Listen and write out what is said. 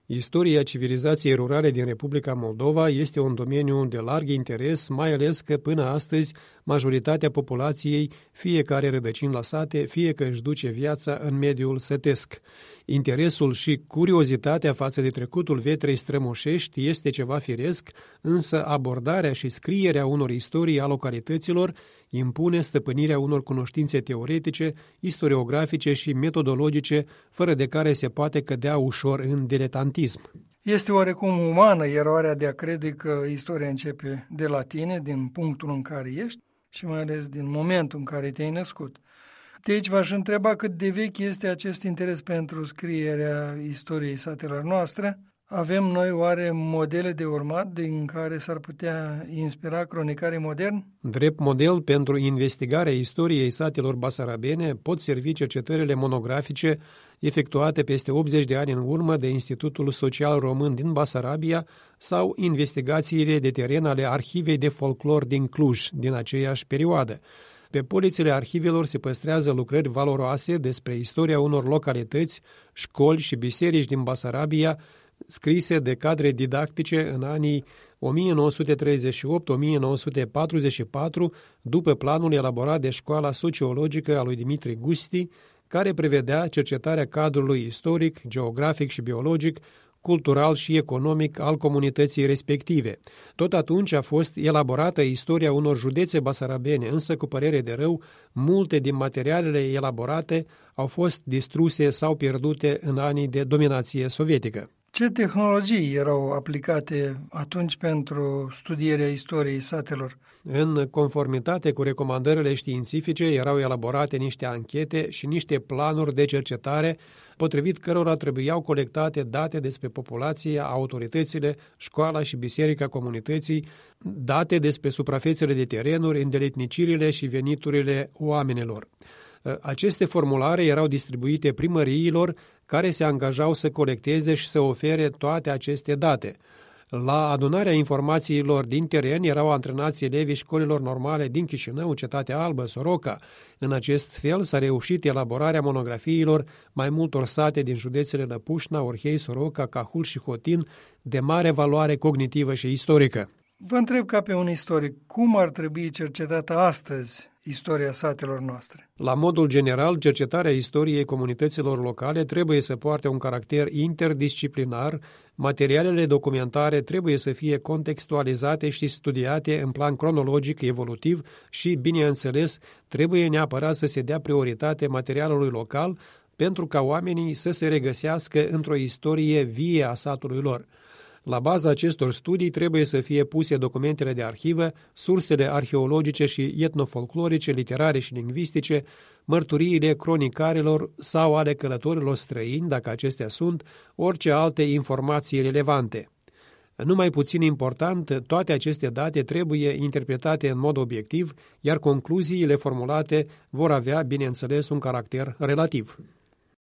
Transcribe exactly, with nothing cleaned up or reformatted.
Istoria civilizației rurale din Republica Moldova este un domeniu de larg interes, mai ales că până astăzi majoritatea populației fie că are rădăcini la sate, fie că își duce viața în mediul sătesc. Interesul și curiozitatea față de trecutul vetrei strămoșești este ceva firesc, însă abordarea și scrierea unor istorii a localităților impune stăpânirea unor cunoștințe teoretice, istoriografice și metodologice, fără de care se poate cădea ușor în diletantism. Este oarecum umană eroarea de a crede că istoria începe de la tine, din punctul în care ești și mai ales din momentul în care te-ai născut. De aici v-aș întreba cât de vechi este acest interes pentru scrierea istoriei satelor noastre. Avem noi oare modele de urmat din care s-ar putea inspira cronicarii moderni? Drept model pentru investigarea istoriei satelor basarabene pot servi cercetările monografice efectuate peste optzeci de ani în urmă de Institutul Social Român din Basarabia sau investigațiile de teren ale Arhivei de Folclor din Cluj din aceeași perioadă. Pe polițele arhivelor se păstrează lucrări valoroase despre istoria unor localități, școli și biserici din Basarabia, scrise de cadre didactice în anii o mie nouă sute treizeci și opt - o mie nouă sute patruzeci și patru, după planul elaborat de Școala Sociologică a lui Dimitri Gusti, care prevedea cercetarea cadrului istoric, geografic și biologic, cultural și economic al comunității respective. Tot atunci a fost elaborată istoria unor județe basarabene, însă, cu părere de rău, multe din materialele elaborate au fost distruse sau pierdute în anii de dominație sovietică. Ce tehnologii erau aplicate atunci pentru studierea istoriei satelor? În conformitate cu recomandările științifice, erau elaborate niște anchete și niște planuri de cercetare, potrivit cărora trebuiau colectate date despre populație, autoritățile, școala și biserica comunității, date despre suprafețele de terenuri, îndeletnicirile și veniturile oamenilor. Aceste formulare erau distribuite primăriilor, care se angajau să colecteze și să ofere toate aceste date. La adunarea informațiilor din teren erau antrenați elevii școlilor normale din Chișinău, Cetatea Albă, Soroca. În acest fel s-a reușit elaborarea monografiilor mai multor sate din județele Lăpușna, Orhei, Soroca, Cahul și Hotin, de mare valoare cognitivă și istorică. Vă întreb ca pe un istoric, cum ar trebui cercetată astăzi istoria satelor noastre? La modul general, cercetarea istoriei comunităților locale trebuie să poarte un caracter interdisciplinar, materialele documentare trebuie să fie contextualizate și studiate în plan cronologic, evolutiv și, bineînțeles, trebuie neapărat să se dea prioritate materialului local pentru ca oamenii să se regăsească într-o istorie vie a satului lor. La baza acestor studii trebuie să fie puse documentele de arhivă, sursele arheologice și etnofolclorice, literare și lingvistice, mărturiile cronicarilor sau ale călătorilor străini, dacă acestea sunt, orice alte informații relevante. Nu mai puțin important, toate aceste date trebuie interpretate în mod obiectiv, iar concluziile formulate vor avea, bineînțeles, un caracter relativ.